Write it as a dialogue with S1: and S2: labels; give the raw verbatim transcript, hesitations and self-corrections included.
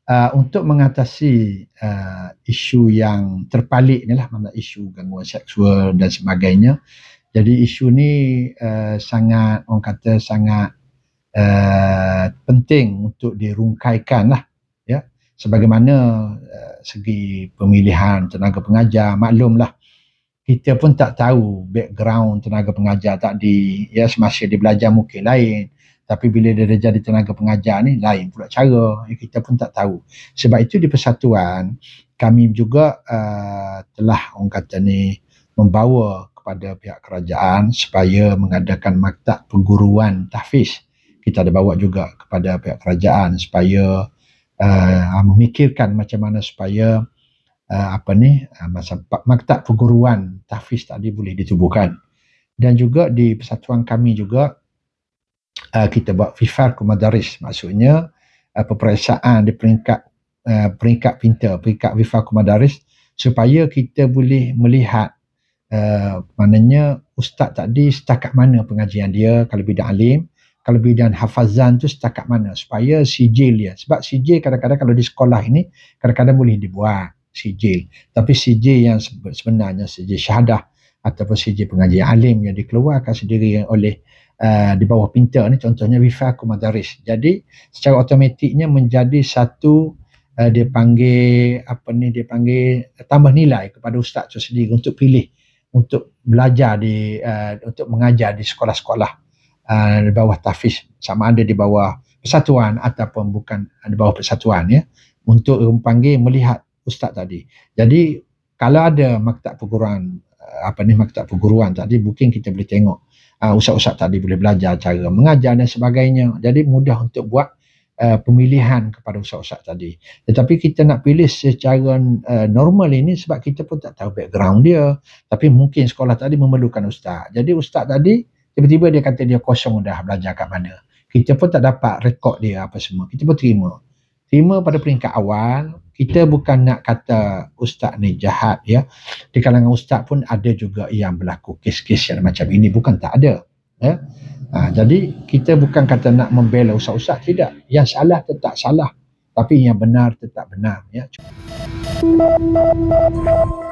S1: uh, untuk mengatasi uh, isu yang terpalit ni lah, mana isu gangguan seksual dan sebagainya. Jadi isu ni uh, sangat, orang kata sangat uh, penting untuk dirungkaikan lah, ya. Sebagaimana uh, segi pemilihan tenaga pengajar, maklumlah kita pun tak tahu background tenaga pengajar tadi, ya, semasa dia belajar mungkin lain, tapi bila dia dah jadi tenaga pengajar ni lain pula cara, ya, kita pun tak tahu. Sebab itu di persatuan kami juga uh, telah, orang kata ni, membawa kepada pihak kerajaan supaya mengadakan maktab perguruan tahfiz. Kita ada bawa juga kepada pihak kerajaan supaya uh, memikirkan macam mana supaya uh, apa ni uh, masa maktab perguruan tahfiz tadi boleh ditubuhkan. Dan juga di persatuan kami juga uh, kita buat Fifarku Madaris, maksudnya uh, peperiksaan di peringkat uh, peringkat pintar, peringkat Fifarku Madaris, supaya kita boleh melihat Uh, maknanya ustaz tadi setakat mana pengajian dia, kalau bidang alim, kalau bidang hafazan tu setakat mana, supaya sijil dia. Sebab sijil kadang-kadang kalau di sekolah ini kadang-kadang boleh dibuat sijil, tapi sijil yang sebenarnya sijil syahadah ataupun sijil pengajian alim yang dikeluarkan sendiri oleh uh, di bawah pintar ni, contohnya Wifaku Madaris. Jadi secara automatiknya menjadi satu uh, dia panggil apa ni, dia panggil tambah nilai kepada ustaz tu sendiri untuk pilih untuk belajar di uh, untuk mengajar di sekolah-sekolah uh, di bawah tahfiz, sama ada di bawah persatuan ataupun bukan di bawah persatuan, ya, untuk panggil melihat ustaz tadi. Jadi kalau ada maktab perguruan uh, apa ni maktab perguruan tadi, mungkin kita boleh tengok uh, ustaz-ustaz tadi boleh belajar cara mengajar dan sebagainya. Jadi mudah untuk buat Uh, pemilihan kepada ustaz-ustaz tadi. Tetapi kita nak pilih secara uh, normal ini sebab kita pun tak tahu background dia. Tapi mungkin sekolah tadi memerlukan ustaz. Jadi ustaz tadi tiba-tiba dia kata dia kosong dah belajar kat mana. Kita pun tak dapat rekod dia apa semua. Kita pun terima. Terima pada peringkat awal. Kita bukan nak kata ustaz ni jahat, ya. Di kalangan ustaz pun ada juga yang berlaku kes-kes yang macam ini. Bukan tak ada. Ya. Ha, jadi kita bukan kata nak membela ustaz-ustaz, tidak. Yang salah tetap salah, tapi yang benar tetap benar, ya.